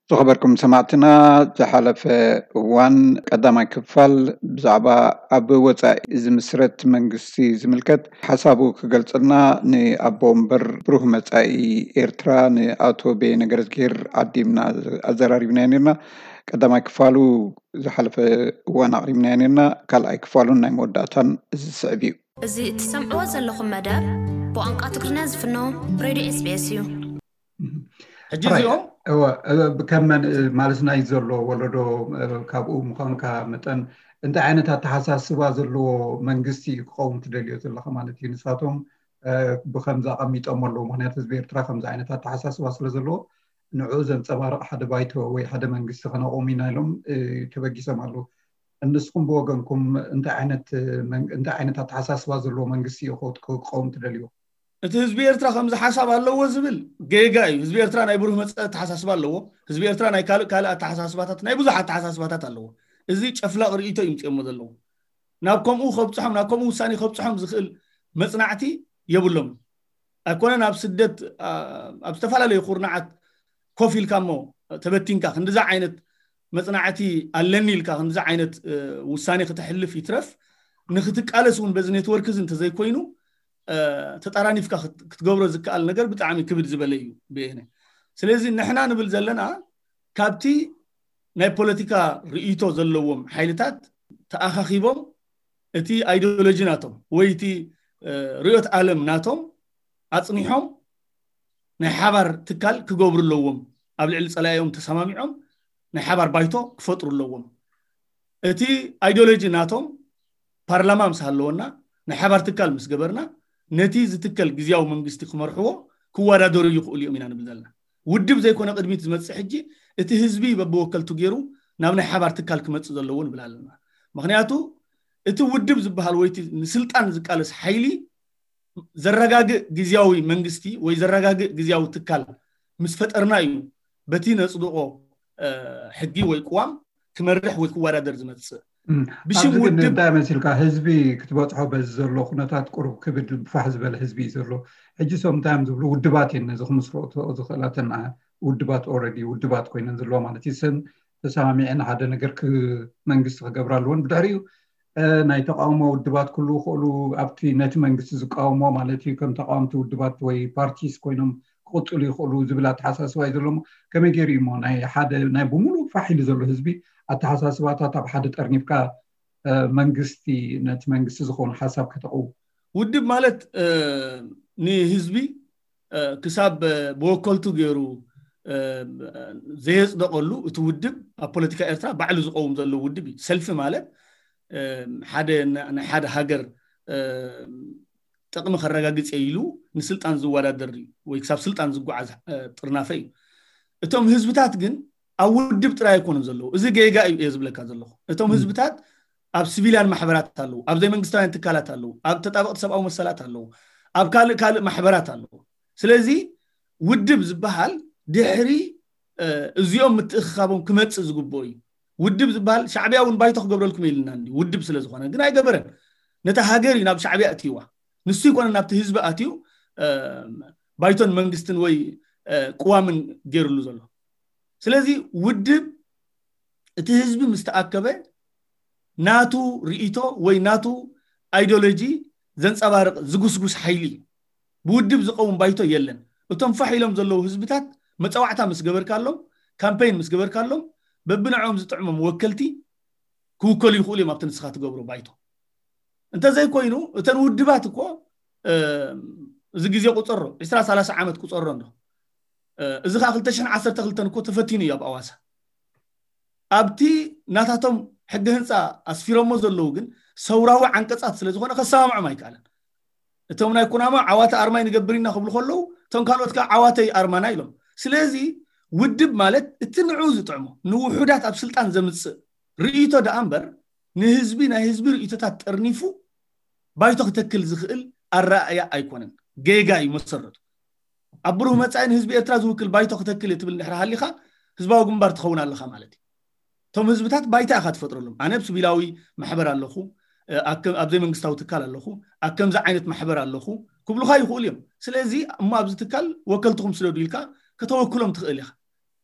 تخبركم سمعتنا تحالف وان قدامي كفال بزعبا أب وطاء زمسرت منغستي زملكت حسابو كغلصنا ني أبومبر بروح مطاي إرترا ني أوتو بي نغرزكير عديمنا أزراريبنا نيرنا قدامي كفالو زحالف وان أقريبنا نيرنا كالأي كفالو ناي موداتان زسعبيو زي تسمعوا زلكم مدار بوانقا تقرنا زفنو راديو اس بي اس يو حجزيهم بكمن مالسنا يزلو ولدو كابو مخانكا متن انت عينتا تحساسوا زلو منغستي قوم تدليو زلو خمالتي نساتهم بخمزة قميت أمرلو مهنيات زبير ترا خمزة عينتا تحساسوا زلو زلو نعوزن تبارق حدا بايتو وي حدا منغستي خنا قومينا لهم تبقي سمالو النسكم بوغنكم انت عينتا تحساسوا زلو منغستي قوم تدليو እቲ ህዝቢ ኤርትራ ከምዚ ሓሳብ ኣለዎ ዝብል ጌጋ እዩ ህዝቢ ኤርትራ ናይ ብሩህ መጽአት ተሓሳስባ ኣለዎ ህዝቢ ኤርትራ ናይ ካልእ ተሓሳስባታት ናይ ብዙሓት ተሓሳስባታት ኣለዎ እዚ ጨፍላቕ ርእይቶ ይምጽእሞ ዘለዎ ናብ ከምኡ ኸብጽሖም ናብ ከምኡ ውሳኔ ኸብጽሖም ዝኽእል መጽናዕቲ የብሎም ኣይኮነ ናብ ስደት ኣብ ዝተፈላለዩ ኹርናዓት ኮፍ ኢልካ እሞ ተበቲንካ ክንዲዛ ዓይነት መጽናዕቲ ኣለኒ ኢልካ ክንዲዛ ዓይነት ውሳኔ ክትሕልፍ ይትረፍ ንኽትቃለስ እውን በዚ ኔትወርክ እዚ እንተዘይኮይኑ ተጣራኒፍካ ክትገብሮ ዝከኣል ነገር ብጣዕሚ ክብድ ዝበለ እዩ በእኔ ስለዚ ንሕና ንብል ዘለና ካብቲ ናይ ፖለቲካ ርእይቶ ዘለዎም ሓይልታት ተኣኻኺቦም እቲ አይዲዮሎጂ ናቶም ወይ እቲ ርእዮት ዓለም ናቶም ኣጽኒሖም ናይ ሓባር ትካል ክገብሩ ኣለዎም ኣብ ልዕሊ ጸላዮም ተሰማሚዖም ናይ ሓባር ባይቶ ክፈጥሩ ኣለዎም እቲ አይዲዮሎጂ ናቶም ፓርላማ ምስ ሃለወና ናይ ሓባር ትካል ምስ ገበርና ነቲ ዝትከል ግዚያው መንግስቲ ክመርሕዎ ክወዳደሩ ይኽእሉ እዮም ኢና ንብል ዘለና ውድብ ዘይኮነ ቅድሚት ዝመጽእ ሕጂ እቲ ህዝቢ በብወከልቱ ገይሩ ናብ ናይ ሓባር ትካል ክመጽእ ዘለዎ ንብል ኣለና ምኽንያቱ እቲ ውድብ ዝበሃል ወይ ንስልጣን ዝቃለስ ሓይሊ ዘረጋግእ ግዚያዊ መንግስቲ ወይ ዘረጋግእ ግዚያዊ ትካል ምስ ፈጠርና እዩ በቲ ነጽድቆ ሕጊ ወይ ቋም ክመርሕ ወይ ክወዳደር ዝመጽእ بشم ودب دائما سلكا حزبي كتبطحو بزلو خناتات قرب كبد بفحز بل حزبي زلو حجي سوم تايم زبلو ودبات ينزخ مسرو زخلاتنا ودبات اوريدي ودبات كوين زلو مالتي سن تسامعين هذا نجر ك منغست كغبرالون بداريو ناي تقاومو ودبات كله خلو ابتي نت منغست زقاومو مالتي كم تقاومت ودبات وي بارتيس كوينم قطلي خلو زبلات حساس واي زلو كما غيري مو ناي حدا ناي بمولو فاحل زلو حزبي التحساسات تاع حد ترنيبكا منغستي نت منغست زخون حساب كتقو ودب مالت ني حزبي كساب بوكلتو غيرو زيز دقلو تودب البوليتيكا إرترا بعلو زقوم زلو ودبي سلف مالت حدا هاجر تقم خرجاجيت ايلو نسلطان زوادادري ወይ ክሳብ ስልጣን ዝጓዓዝ ጥርናፈይ እቶም ህዝብታት ግን ኣብ ውድብ ጥራይ ይኮኑን ዘለው እዚ ጌጋ እዩ ዝብለካ ዘለው እቶም ህዝብታት ኣብ ሲቪሊያን ማሕበራት ኣለው ኣብ ዘይ መንግስታውያን ትካላት ኣለው ኣብ ተጣበቅቲ ሰብኣዊ መሰላት ኣለው ኣብ ካልእ ማሕበራት ኣለው ስለዚ ውድብ ዝበሃል ድሕሪ እዚኦም ምትእኻቦም ክመጽእ ዝግበኦ እዩ ውድብ ዝበሃል ሻዕብያ እውን ባይቶ ክገብረልኩም ኢልና እንዲ ውድብ ስለ ዝኾነ ግን ኣይገበረን ነታ ሃገር ናብ ሻዕብያ ኣትይዋ ንሱ ይኮነ ናብቲ ህዝቢ ኣትዩ ባይቶን መንግስትን ወይ ቁዋምን ገይሩሉ ዘሎ ስለዚ ውድብ እቲ ህዝቢ ምስተኣከበ ናቱ ርእይቶ ወይ ናቱ አይዲዮሎጂ ዘንጸባርቕ ዝጉስጉስ ሓይሊ ብውድብ ዝቀውም ባይቶ የለን እቶም ፋሒሎም ዘለው ህዝብታት መጻዋዕታ ምስ ገበርካሎም ካምፔይን ምስ ገበርካሎም በብንዖም ዝጥዕሞም ወከልቲ ክውከሉ ይኽእሉ እዮም ኣብቲ ንስኻ ትገብሮ ባይቶ እንተዘይ ኮይኑ እተን ውድባት እኮ እዚ ግዜ ቁጽሮ 20-30 ዓመት ቁጽሮ እንዶ እዚ ኻ 2012 እኮ ተፈቲኑ እዩ ኣብ ኣዋሳ ኣብቲ ናታቶም ሕጊ ህንፃ ኣስፊሮሞ ዘለው ግን ሰውራዊ ዓንቀጻት ስለ ዝኾነ ከሰማምዑ ማይካለን እቶም ናይ ኩናማ ዓዋተ ኣርማይ ንገብርና ክብሉ ከለው እቶም ካልኦት ካ ዓዋተይ ኣርማና ኢሎም ስለዚ ውድብ ማለት እቲ ንዑ ዝጥዕሞ ንውሑዳት ኣብ ስልጣን ዘምጽእ ርእይቶ ደኣ እምበር ንህዝቢ ናይ ህዝቢ ርእይቶታት ጠርኒፉ ባይቶ ክትክል ዝኽእል ኣረኣያ ኣይኮነን ጌጋ እዩ መሰረቱ أبروه متعين حزب إتراز وكل بايتو ختكل يتبل نحر هالليخا حزباو جنبار تخون على خمالتي توم حزبتات بايتا أخذ فترة لهم أنا بس بلاوي محبر على خو أكم أبزي من قستاو تكال على خو أكم زعينة محبر على خو كبلو خاي يقول يوم سلازي ما أبز تكال وكلتهم سلو ديلكا كتوكلهم تخيلها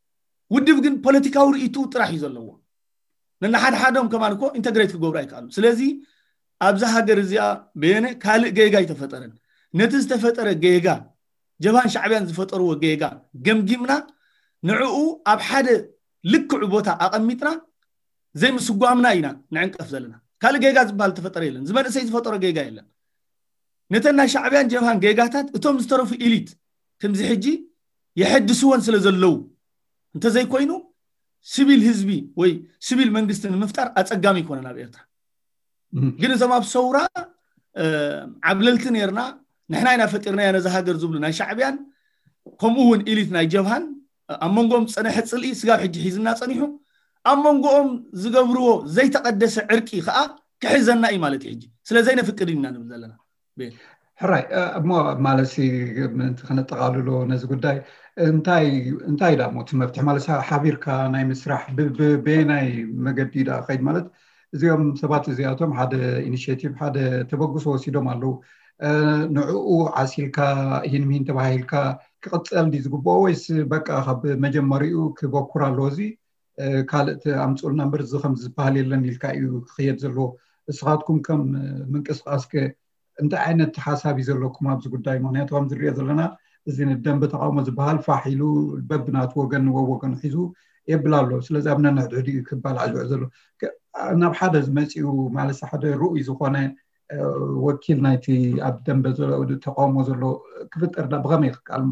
ውድብ ግን ፖለቲካዊ ርእይቱ ጥራሕ ይዘለዎ ነና ሓድሓዶም ከማንኮ ኢንተግሬት ክገብሩ ኣይከኣሉ ስለዚ ኣብዛ ሃገር እዚኣ በየነ ካልእ ጌጋ ይተፈጠረን ነቲ ዝተፈጠረ ጌጋ ጀብሃን ሻዕብያን ዝፈጠርዎ ጌጋ ገምጊምና ንዕኡ ኣብ ሓደ ልክዕ ቦታ ኣቐሚጥና ዘይምስጓምና ኢና ንዕንቀፍ ዘለና ካልእ ጌጋ ዝበሃል ተፈጠረ የለን ዝመንእሰይ ዝፈጠሮ ጌጋ የለን ነተና ሻዕብያን ጀብሃን ጌጋታት እቶም ዝተረፉ ኢሊት ከምዚ ሕጂ يحدثون ስለዘለው እንተ ዘይኮይኑ ሲቪል ህዝቢ ወይ ሲቪል መንግስትን ምፍጣር አጸጋሚ ይኮነና በኤርትራ ግን ዘማብ ሰውራ ዓብለልት ነርና ንሕና ኢና ፈጢርና ያነዛ ሃገር ዝብሉ ናይ ሻዕብያን ከምኡውን ኢሊት ናይ ጀብሃን ኣመንጎም ፀነሕ ጽልኢ ስጋብ ሕጂ ሒዝና ፀኒሑ ኣመንጎም ዝገብርዎ ዘይተቀደሰ ዕርቂ ከዓ ክሕዘና እዩ ማለት ሕጂ ስለዚህ ነፍቅድ ኢና ንብል ዘለና ሕራይ እሞ ማለሲ ከነጠቃልሎ ነዚ ጉዳይ እንታይ ዳ ሞ ትመፍትሕ ማለት ሓቢርካ ናይ ምስራሕ ብናይ መገዲ ዳ ከይድ ማለት እዚኦም ሰባት እዚኣቶም ሓደ ኢኒሽቲቭ ሓደ ተበግሶ ወሲዶም ኣለው ንዕኡ ዓሲልካ ይህንሚን ተባሂልካ ክቅፅል ዲ ዝግብኦ ወይስ በቃ ካብ መጀመሪኡ ክበኩር ኣሎ እዚ ካልእቲ ኣምፁልና እምበር እዚ ከም ዝበሃል የለን ኢልካ እዩ ክኽየድ ዘሎ እስኻትኩም ከም ምንቅስቃስ እንታይ ዓይነት ሓሳብ ዘለኩም ኣብዚ ጉዳይ ምክንያቱ ከም ዝሪኦ ዘለና እዚ ንደንብ ተቃውሞ ዝበሃል ፋሒሉ በብናት ወገን ወገን ሒዙ የብላሎ ስለዚ ኣብ ነንሕድሕድ ክባል ዓዝዑ ዘሎ ናብ ሓደ ዝመፅኡ ማለት ሓደ ሩኡይ ዝኾነ ወኪል ናይቲ ኣብ ደንብ ተቃውሞ ዘሎ ክፍጠር ብኸመይ ይከኣልሞ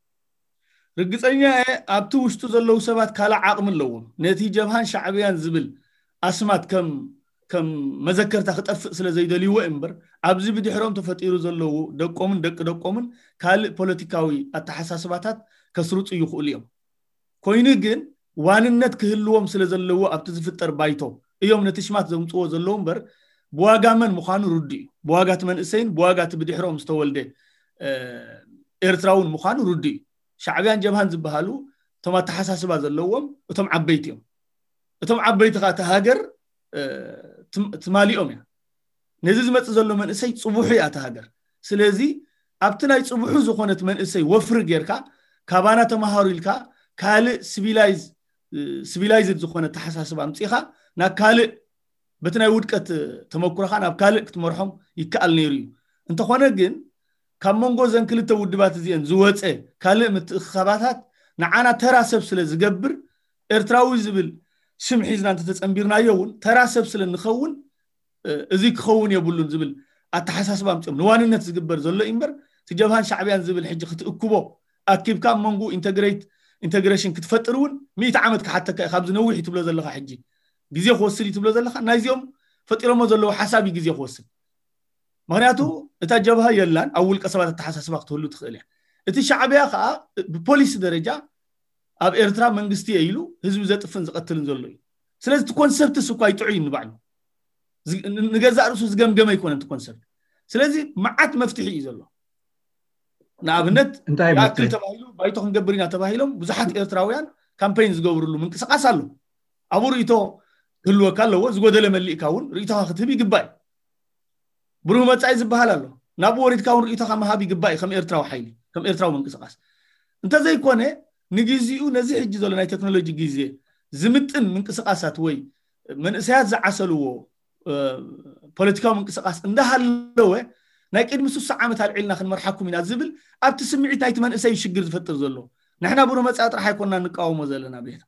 ርግፀኛ ኣብቲ ውሽጡ ዘለው ሰባት ካልእ ዓቕሚ ኣለዎም ነቲ ጀብሃን ሻዕብያን ዝብል ኣስማት ከም መዘከርታ ክጠፍእ ስለ ዘይደልይዎ እምበር ኣብዚ ብድሕሮም ተፈጢሩ ዘለው ደቆምን ደቆምን ካልእ ፖለቲካዊ ኣተሓሳስባታት ከስሩፁ ይኽእሉ እዮም ኮይኑ ግን ዋንነት ክህልዎም ስለ ዘለዎ ኣብቲ ዝፍጠር ባይቶ እዮም ነቲ ሽማት ዘምፅዎ ዘለው እምበር ብዋጋ መን ምዃኑ ሩድእ ብዋጋት መንእሰይን ብዋጋት ብድሕሮም ዝተወልደ ኤርትራውን ምዃኑ ሩድእ ሻዕብያን ጀብሃን ዝበሃሉ እቶም ኣተሓሳስባ ዘለዎም እቶም ዓበይቲ እዮም እቶም ዓበይቲ ከዓ ሃገር ትማሊኦም እያ ነዚ ዝመጽ ዘሎ መንእሰይ ጽቡሕ እያ ሃገር ስለዚ ኣብቲ ናይ ጽቡሕ ዝኾነት መንእሰይ ወፍር ጌርካ ካባና ተማሃሩ ኢልካ ካልእ ሲቪላይዝድ ዝኾነ ተሓሳስባ ኣምፂኻ ናብ ካልእ በቲ ናይ ውድቀት ተመኩረኻ ናብ ካልእ ክትመርሖም ይከኣል ነይሩ እዩ እንተኾነ ግን ካብ መንጎ ዘን ክልተ ውድባት እዚአን ዝወፀ ካልእ ምትእኽኻባታት ንዓና ተራ ሰብ ስለ ዝገብር ኤርትራዊ ዝብል ሽም ሒዝና እንተተጸንቢርናዮ እውን ተራ ሰብ ስለ ንኸውን እዚ ክኸውን የብሉን ዝብል ኣተሓሳስባ ኣምፅኦም ንዋንነት ዝግበር ዘሎ እምበር ትጀብሃን ሻዕብያን ዝብል ሕጂ ክትእክቦ ኣኪብካ መንጎ ኢንተግሬሽን ክትፈጥር እውን 100 ዓመት ክሓተካ ካብዚ ነዊሕ ትብሎ ዘለካ ሕጂ ግዜ ክወስድ ትብሎ ዘለካ ናይዚኦም ፈጢሮሞ ዘለዎ ሓሳቢ ግዜ ክወስድ ምክንያቱ እታ ጀብሃ የላን ኣብ ውልቀ ሰባት ኣተሓሳስባ ክትህሉ ትኽእል እያ እቲ ሻዕብያ ከዓ ብፖሊስ ደረጃ ኣብ ኤርትራ መንግስቲ ኢሉ ህዝቢ ዘጥፍን ዝቀትልን ዘሎ እዩ ስለዚ እቲ ኮንሰፕት እሱ ኳ ይጥዑይ ንባዕሉ ንገዛእ ርእሱ ዝገምገመ ይኮነን እቲ ኮንሰፕት ስለዚ መዓት መፍትሒ እዩ ዘሎ ንኣብነት ያክል ተባሂሉ ባይቶ ክንገብር ኢና ተባሂሎም ብዙሓት ኤርትራውያን ካምፔይን ዝገብርሉ ምንቅስቃስ ኣሎ ኣብኡ ርእይቶ ክህልወካ ኣለዎ ዝጎደለ መሊእካ እውን ርእይቶኻ ክትህብ ይግባእ ብሩህ መጻኢ ዝበሃል ኣሎ ናብኡ ወሪድካ እውን ርእይቶኻ ምሃብ ይግባእ ከም ኤርትራዊ ሓይሊ ከም ኤርትራዊ ምንቅስቃስ እንተዘይኮነ ንግዚኡ ነዚ ሕጂ ዘሎ ናይ ቴክኖሎጂ ግዜ ዝምጥን ምንቅስቃሳት ወይ መንእሰያት ዝዓሰልዎ ፖለቲካዊ ምንቅስቃስ እንዳሃለወ ናይ ቅድሚ 60 ዓመት ኣልዒልና ክንመርሓኩም ኢና ዝብል ኣብቲ ስምዒት ናይቲ መንእሰይ ሽግር ዝፈጥር ዘሎ ንሕና ብሩህ መጻኢ ጥራሕ ኣይኮንና ንቃወሞ ዘለና ቤት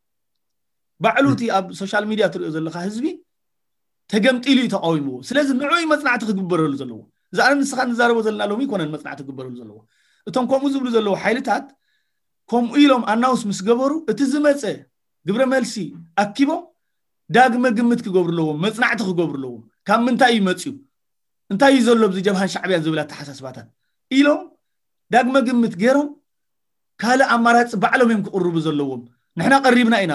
ባዕሉቲ ኣብ ሶሻል ሚድያ ትሪኦ ዘለካ ህዝቢ ተገምጢሉ ተቃዊምዎ ስለዚ ንዑይ መጽናዕቲ ክግበረሉ ዘለዎ ዛኣነ ንስኻ ንዛረቦ ዘለና ሎሚ ይኮነን መጽናዕቲ ክግበረሉ ዘለዎ እቶም ከምኡ ዝብሉ ዘለዎ ሓይልታት ከምኡ ኢሎም ኣናውስ ምስ ገበሩ እቲ ዝመፀ ግብረ መልሲ ኣኪቦም ዳግመ ግምት ክገብርለዎም መጽናዕቲ ክገብርለዎም ካብ ምንታይ ይመጽዩ እንታይ እዩ ዘሎ ብዚ ጀብሃን ሻዕብያን ዝብል ኣተሓሳስባታት ኢሎም ዳግመ ግምት ገይሮም ካልእ ኣማራፂ ባዕሎም እዮም ክቅርቡ ዘለዎም ንሕና ቀሪብና ኢና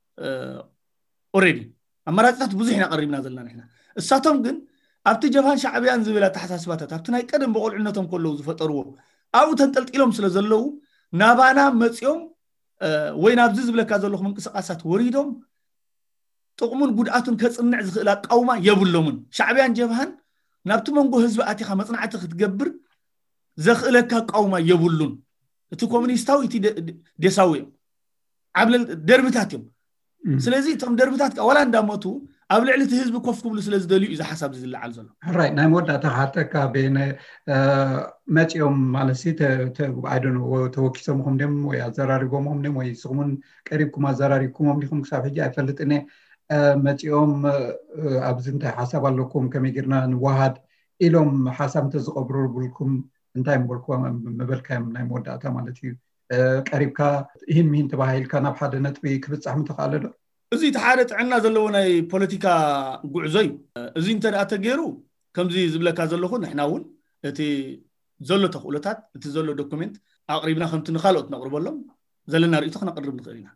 ኦሬዲ ኣማራፂታት ብዙሕ ኢና ቀሪብና ዘለና ንሕና እሳቶም ግን ኣብቲ ጀብሃን ሻዕብያን ዝብል ኣተሓሳስባታት ኣብቲ ናይ ቀደም በቆልዕነቶም ከለዉ ዝፈጠርዎ ኣብኡ ተንጠልጢሎም ስለ ዘለዉ ናባና መጽዮም ወይ ናብዚ ዝብለካ ዘለኹ ምንቅስቃሳት ወሪዶም ጥቕሙን ጉድኣቱን ከጽንዕ ዝኽእል ኣቃውማ የብሎምን ሻዕብያን ጀብሃን ናብቲ መንጎ ህዝቢ ኣቲኻ መጽናዕቲ ክትገብር ዘኽእለካ ኣቃውማ የብሉን እቲ ኮሙኒስታዊ እቲ ደሳዊ እዮም عبل دربتاتهم سلازي تم دربتات ولا عندمتو قبل علة حزب كوف كبل سلاز دليل إذا حسب زي اللي عالزله right نعم ودا تحتك بين ماتش يوم على سيت I don't know توكيسهم دم ويا زراريكم دم ويسقمون قريبكم زراريكم ديكم كسافة جاي فلت إنه ماتش يوم أبزنت حسب لكم كم يجرنا واحد إلهم حسب تزقبروا بلكم انتايم بلكم مبلكم نعم ودا تمالتي قريبك هين مين تبعيل كان بحد نتبي كبت زحمة خالده زي تحارت عنا زلوناي بوليتيكا غعزي زي انت اتغيرو كمزي زبلكا زلخو نحناون اتي زلو تخولتات اتي زلو دوكيمنت اقربنا خمت نخالوت نقربلهم زلنا رئيتو نقرب نخيلنا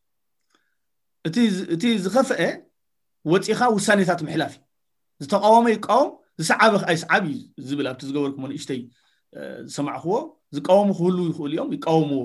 اتي زخفئه وصيخا وسانيتات محلافي زتقاوم يقاوم زسعابخ اي صعابي زبل ابت زغوركم اشتي سمعخو زقاوم كله يخول يوم يقاومو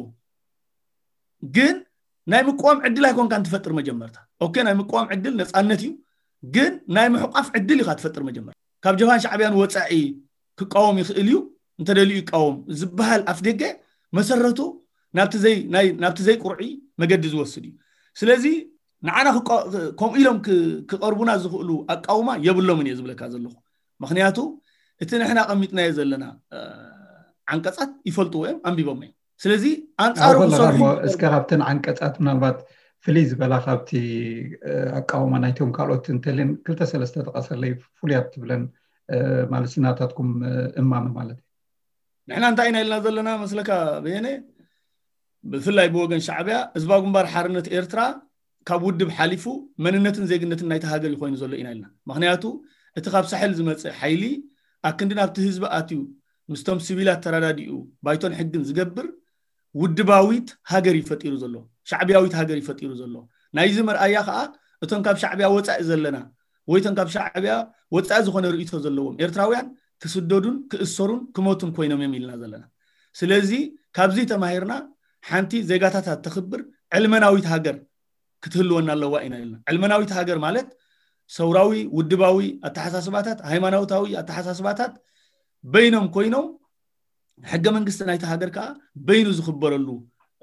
جن ناي مقوام عدل هيكون كان تفطر مجمرتها اوكي ناي مقوام عدل نصانتي جن ناي محقف عدل يخا تفطر مجمر كاب جبان شعبيان وصعي كقاوم يخليو انت دليو يقاوم زبحال افدقه مسرته نابت زي قرعي مجدز وسدي سلازي نعنا كوم إلهم كقربنا زخلو أقاوما يبلو من يزبلك هذا اللخ مخنياتو إتنا إحنا قمتنا يزلنا عن كسات يفلتوهم أم بيبومين سلازي أنصارو صاروا إسكابتن عن كسات من البعض فليز بلا خابتي أقاوما نايتهم كارلوت انتلين كل تسلسلة تقصر لي فوليات بلن مال سناتاتكم إمام مالتي نحن انتهينا إلى زلنا مسلك بينه بفلاي بوغن شعبيا إزباغن بار حارنة إيرترا كابود بحالفو مننتن زيغنتن نايت هاجر يخوين زلو إنا لنا مخنياتو اتخاب ساحل زمص حيلي أكندنا بتحزب آتيو مستم سبيلات تراديو بايتون حقن زغبر ودباويت هاجر يفطيرو زلو شعبياويت هاجر يفطيرو زلو نايز مرأيا خا اتون كاب شعبيا وصا زلنا ويتن كاب شعبيا وصا زخونه رئيتو زلوم ኤርትራውያን كسدودون كأسرون كموتون كوينم يميلنا زلنا سلازي كابزي تماهيرنا حانتي زيغاتات تخبر علمناويت هاجر كتهلونا لواينا لنا علمناويت هاجر مالت ثوراوي ودباوي التحساسباتات هيمانوتاوي التحساسباتات بينهم كوينو حق منغست نايت هاجر كا بينو زخبرلو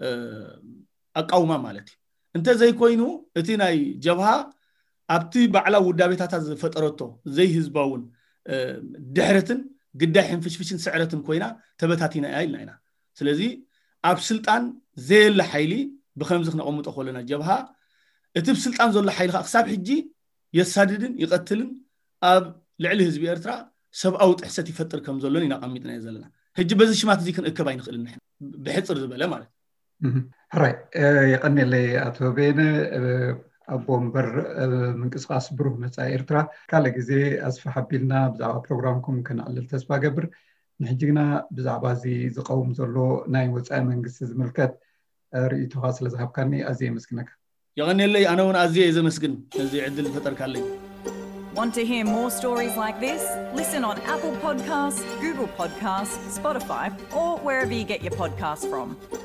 اقاوما مالتي انت زي كوينو اتي ناي جبهه ابتي بعلا ودابيتاتا فطرتو زي حزباون دحرتن قداي حنفشفشن سعرتن كوينا تبتاتينا ايلنا سلازي اب سلطان زي الحيلي بخمسخ نقومط خولنا جبهه اتب سلطان زول حيل حساب حجي يساددن يقتلن اب لعل حزب ኤርትራ سباو طحسት يفطر كم زولن ينقميتنا يزلنا هجي بزي شمات زي كن اكباي نخلنا احنا بحصر زبله ማለት هراي يقني لي اتو بين أبومبر من قصاص بروح مسا إيرترا كاله جزء أسف حبيلنا بزعوا برنامجكم كان على التسبة قبر نحجينا بزعوا زي زقوم زلوا ناي وسأ من قصة ملكات رئيته حاصل ذهب كاني أزي مسكنك يغني لي أنا ون أزي إذا مسكن أزي عدل فتر كالي. Want to hear more stories like this? Listen on Apple Podcasts, Google Podcasts, Spotify, or wherever you get your podcasts from.